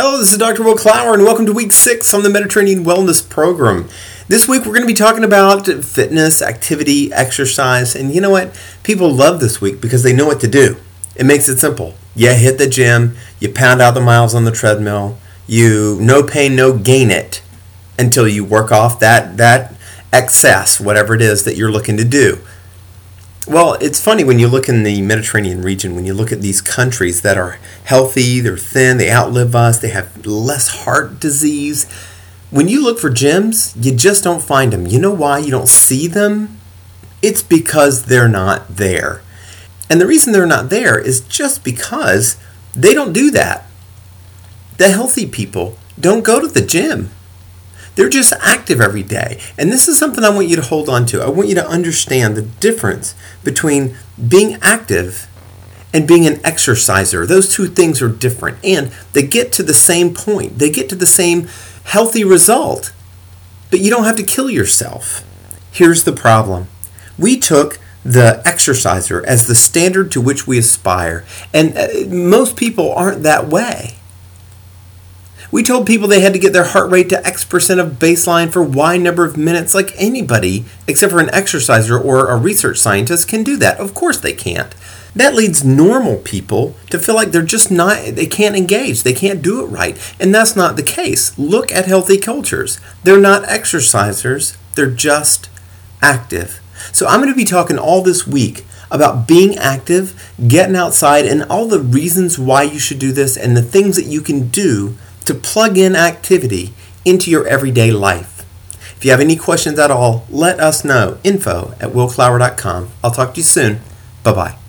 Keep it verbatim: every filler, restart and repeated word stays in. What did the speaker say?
Hello, this is Doctor Will Clower, and welcome to week six on the Mediterranean Wellness Program. This week we're going to be talking about fitness, activity, exercise, and you know what? People love this week because they know what to do. It makes it simple. You hit the gym, you pound out the miles on the treadmill, you no pain, no gain it until you work off that, that excess, whatever it is that you're looking to do. Well, it's funny when you look in the Mediterranean region, when you look at these countries that are healthy, they're thin, they outlive us, they have less heart disease. When you look for gyms, you just don't find them. You know why you don't see them? It's because they're not there. And the reason they're not there is just because they don't do that. The healthy people don't go to the gym. They're just active every day. And this is something I want you to hold on to. I want you to understand the difference between being active and being an exerciser. Those two things are different. And they get to the same point. They get to the same healthy result. But you don't have to kill yourself. Here's the problem. We took the exerciser as the standard to which we aspire. And most people aren't that way. We told people they had to get their heart rate to X percent of baseline for Y number of minutes, like anybody, except for an exerciser or a research scientist, can do that. Of course they can't. That leads normal people to feel like they're just not, they can't engage, they can't do it right. And that's not the case. Look at healthy cultures. They're not exercisers, they're just active. So I'm going to be talking all this week about being active, getting outside, and all the reasons why you should do this and the things that you can do to plug in activity into your everyday life. If you have any questions at all, let us know. Info at will clower dot com. I'll talk to you soon. Bye-bye.